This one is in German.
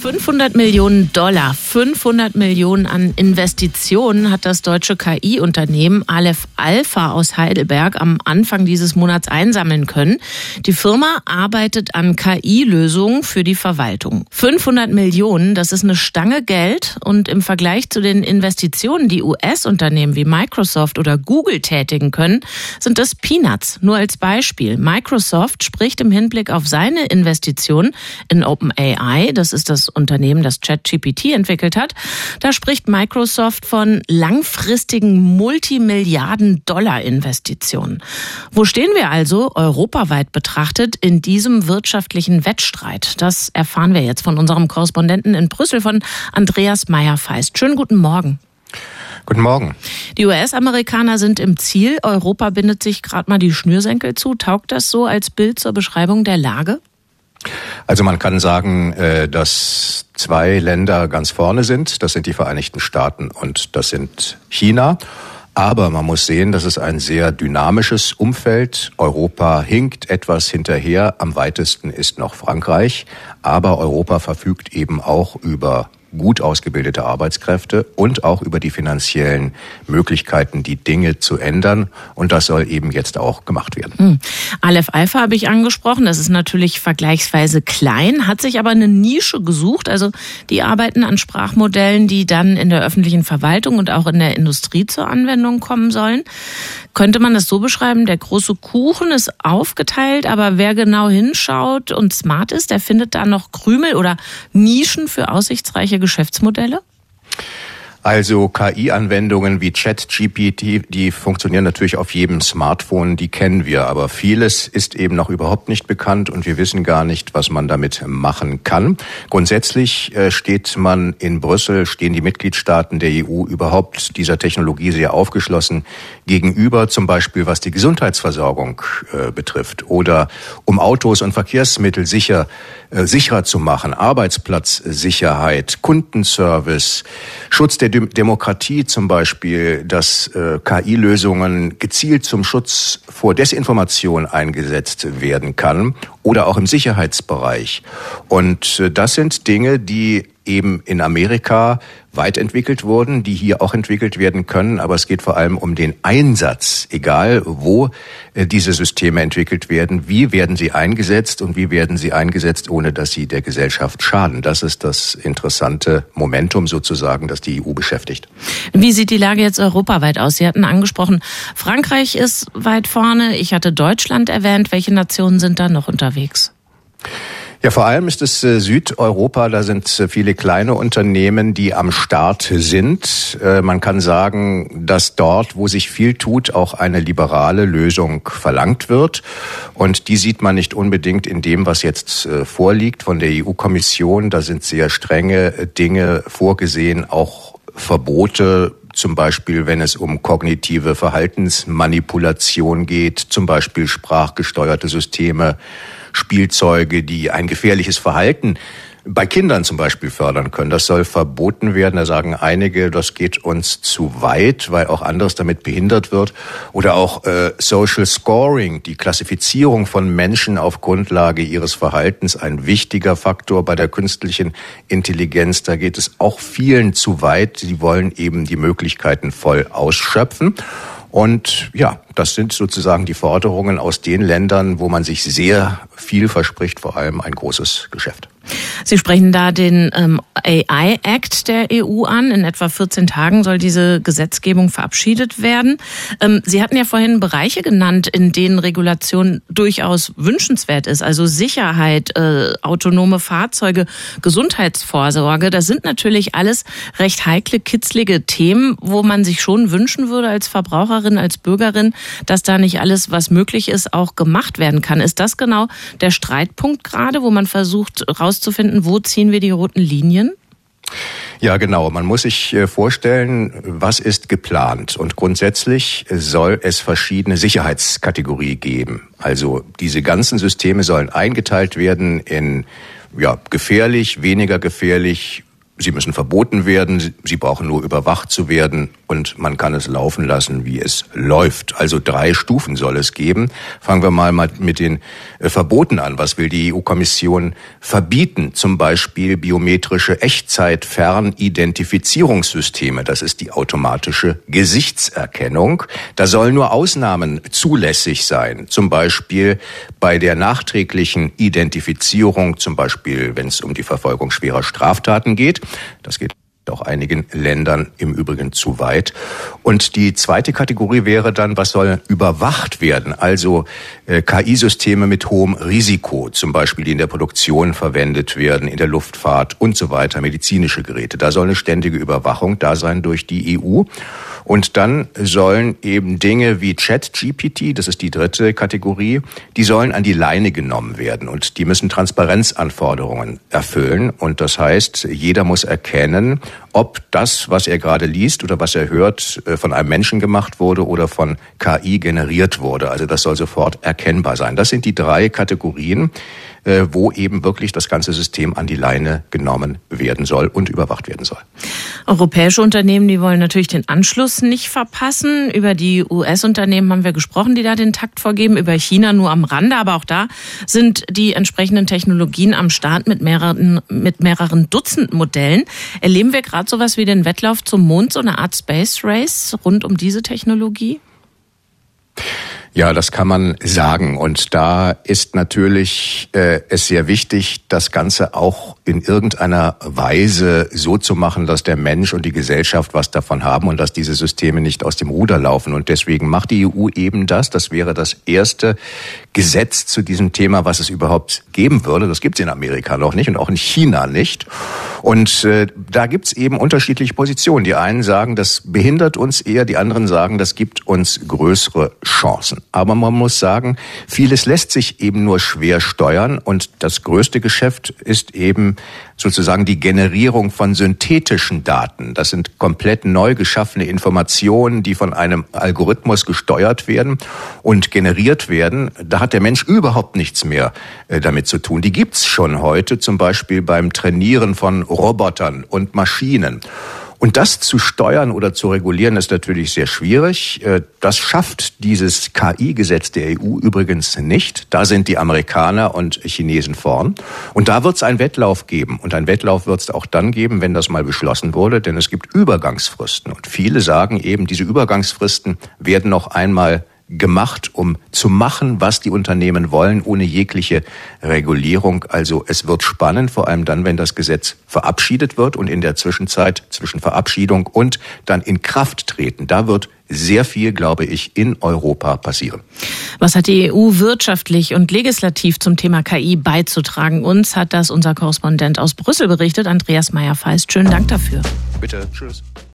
$500 Millionen, 500 Millionen an Investitionen hat das deutsche KI-Unternehmen Aleph Alpha aus Heidelberg am Anfang dieses Monats einsammeln können. Die Firma arbeitet an KI-Lösungen für die Verwaltung. 500 Millionen, das ist eine Stange Geld, und im Vergleich zu den Investitionen, die US-Unternehmen wie Microsoft oder Google tätigen können, sind das Peanuts. Nur als Beispiel. Microsoft spricht im Hinblick auf seine Investitionen in OpenAI, das ist das Unternehmen, das ChatGPT entwickelt hat. Da spricht Microsoft von langfristigen Multimilliarden-Dollar-Investitionen. Wo stehen wir also, europaweit betrachtet, in diesem wirtschaftlichen Wettstreit? Das erfahren wir jetzt von unserem Korrespondenten in Brüssel, von Andreas Meyer-Feist. Schönen guten Morgen. Guten Morgen. Die US-Amerikaner sind im Ziel. Europa bindet sich gerade mal die Schnürsenkel zu. Taugt das so als Bild zur Beschreibung der Lage? Also man kann sagen, dass zwei Länder ganz vorne sind. Das sind die Vereinigten Staaten und das sind China. Aber man muss sehen, das ist ein sehr dynamisches Umfeld. Europa hinkt etwas hinterher. Am weitesten ist noch Frankreich. Aber Europa verfügt eben auch über gut ausgebildete Arbeitskräfte und auch über die finanziellen Möglichkeiten, die Dinge zu ändern. Und das soll eben jetzt auch gemacht werden. Aleph Alpha habe ich angesprochen. Das ist natürlich vergleichsweise klein, hat sich aber eine Nische gesucht. Also die arbeiten an Sprachmodellen, die dann in der öffentlichen Verwaltung und auch in der Industrie zur Anwendung kommen sollen. Könnte man das so beschreiben, der große Kuchen ist aufgeteilt, aber wer genau hinschaut und smart ist, der findet da noch Krümel oder Nischen für aussichtsreiche Geschäftsmodelle? Also KI-Anwendungen wie ChatGPT, die funktionieren natürlich auf jedem Smartphone, die kennen wir. Aber vieles ist eben noch überhaupt nicht bekannt und wir wissen gar nicht, was man damit machen kann. Grundsätzlich stehen die Mitgliedstaaten der EU überhaupt dieser Technologie sehr aufgeschlossen gegenüber, zum Beispiel was die Gesundheitsversorgung betrifft oder um Autos und Verkehrsmittel sicherer zu machen, Arbeitsplatzsicherheit, Kundenservice, Schutz der Demokratie zum Beispiel, dass KI-Lösungen gezielt zum Schutz vor Desinformation eingesetzt werden kann oder auch im Sicherheitsbereich. Und das sind Dinge, die eben in Amerika weit entwickelt wurden, die hier auch entwickelt werden können. Aber es geht vor allem um den Einsatz, egal wo diese Systeme entwickelt werden. Wie werden sie eingesetzt und wie werden sie eingesetzt, ohne dass sie der Gesellschaft schaden? Das ist das interessante Momentum sozusagen, das die EU beschäftigt. Wie sieht die Lage jetzt europaweit aus? Sie hatten angesprochen, Frankreich ist weit vorne. Ich hatte Deutschland erwähnt. Welche Nationen sind da noch unterwegs? Ja, vor allem ist es Südeuropa, da sind viele kleine Unternehmen, die am Start sind. Man kann sagen, dass dort, wo sich viel tut, auch eine liberale Lösung verlangt wird. Und die sieht man nicht unbedingt in dem, was jetzt vorliegt von der EU-Kommission. Da sind sehr strenge Dinge vorgesehen, auch Verbote, zum Beispiel wenn es um kognitive Verhaltensmanipulation geht, zum Beispiel sprachgesteuerte Systeme, Spielzeuge, die ein gefährliches Verhalten bei Kindern zum Beispiel fördern können. Das soll verboten werden. Da sagen einige, das geht uns zu weit, weil auch anderes damit behindert wird. Oder auch Social Scoring, die Klassifizierung von Menschen auf Grundlage ihres Verhaltens, ein wichtiger Faktor bei der künstlichen Intelligenz. Da geht es auch vielen zu weit. Sie wollen eben die Möglichkeiten voll ausschöpfen. Und ja, das sind sozusagen die Forderungen aus den Ländern, wo man sich sehr viel verspricht, vor allem ein großes Geschäft. Sie sprechen da den AI Act der EU an. In etwa 14 Tagen soll diese Gesetzgebung verabschiedet werden. Sie hatten ja vorhin Bereiche genannt, in denen Regulation durchaus wünschenswert ist. Also Sicherheit, autonome Fahrzeuge, Gesundheitsvorsorge. Das sind natürlich alles recht heikle, kitzlige Themen, wo man sich schon wünschen würde als Verbraucherin, als Bürgerin, dass da nicht alles, was möglich ist, auch gemacht werden kann. Ist das genau der Streitpunkt gerade, wo man versucht rauszufinden, wo ziehen wir die roten Linien? Ja, genau. Man muss sich vorstellen, was ist geplant. Und grundsätzlich soll es verschiedene Sicherheitskategorien geben. Also diese ganzen Systeme sollen eingeteilt werden in gefährlich, weniger gefährlich, Sie müssen verboten werden, sie brauchen nur überwacht zu werden und man kann es laufen lassen, wie es läuft. Also 3 Stufen soll es geben. Fangen wir mal mit den Verboten an. Was will die EU-Kommission verbieten? Zum Beispiel biometrische Echtzeit-Fernidentifizierungssysteme. Das ist die automatische Gesichtserkennung. Da sollen nur Ausnahmen zulässig sein. Zum Beispiel bei der nachträglichen Identifizierung, zum Beispiel wenn es um die Verfolgung schwerer Straftaten geht. Das geht auch einigen Ländern im Übrigen zu weit. Und die zweite Kategorie wäre dann, was soll überwacht werden? Also KI-Systeme mit hohem Risiko, zum Beispiel die in der Produktion verwendet werden, in der Luftfahrt und so weiter, medizinische Geräte. Da soll eine ständige Überwachung da sein durch die EU. Und dann sollen eben Dinge wie ChatGPT, das ist die dritte Kategorie, die sollen an die Leine genommen werden und die müssen Transparenzanforderungen erfüllen. Und das heißt, jeder muss erkennen, ob das, was er gerade liest oder was er hört, von einem Menschen gemacht wurde oder von KI generiert wurde. Also das soll sofort erkennbar sein. Das sind die 3 Kategorien, wo eben wirklich das ganze System an die Leine genommen werden soll und überwacht werden soll. Europäische Unternehmen, die wollen natürlich den Anschluss nicht verpassen. Über die US-Unternehmen haben wir gesprochen, die da den Takt vorgeben. Über China nur am Rande, aber auch da sind die entsprechenden Technologien am Start mit mehreren Dutzend Modellen. Erleben wir gerade sowas wie den Wettlauf zum Mond, so eine Art Space Race rund um diese Technologie? Ja, das kann man sagen. Und da ist natürlich es sehr wichtig, das Ganze auch in irgendeiner Weise so zu machen, dass der Mensch und die Gesellschaft was davon haben und dass diese Systeme nicht aus dem Ruder laufen. Und deswegen macht die EU eben das. Das wäre das erste Gesetz zu diesem Thema, was es überhaupt geben würde. Das gibt es in Amerika noch nicht und auch in China nicht. Und da gibt es eben unterschiedliche Positionen. Die einen sagen, das behindert uns eher, die anderen sagen, das gibt uns größere Chancen. Aber man muss sagen, vieles lässt sich eben nur schwer steuern und das größte Geschäft ist eben sozusagen die Generierung von synthetischen Daten. Das sind komplett neu geschaffene Informationen, die von einem Algorithmus gesteuert werden und generiert werden. Da hat der Mensch überhaupt nichts mehr damit zu tun. Die gibt's schon heute, zum Beispiel beim Trainieren von Robotern und Maschinen. Und das zu steuern oder zu regulieren, ist natürlich sehr schwierig. Das schafft dieses KI-Gesetz der EU übrigens nicht. Da sind die Amerikaner und Chinesen vorn. Und da wird es einen Wettlauf geben. Und einen Wettlauf wird es auch dann geben, wenn das mal beschlossen wurde. Denn es gibt Übergangsfristen. Und viele sagen eben, diese Übergangsfristen werden noch einmal gemacht, um zu machen, was die Unternehmen wollen, ohne jegliche Regulierung. Also es wird spannend, vor allem dann, wenn das Gesetz verabschiedet wird und in der Zwischenzeit zwischen Verabschiedung und dann in Kraft treten. Da wird sehr viel, glaube ich, in Europa passieren. Was hat die EU wirtschaftlich und legislativ zum Thema KI beizutragen? Uns hat das unser Korrespondent aus Brüssel berichtet, Andreas Meyer-Feist. Schönen Dank dafür. Bitte, tschüss.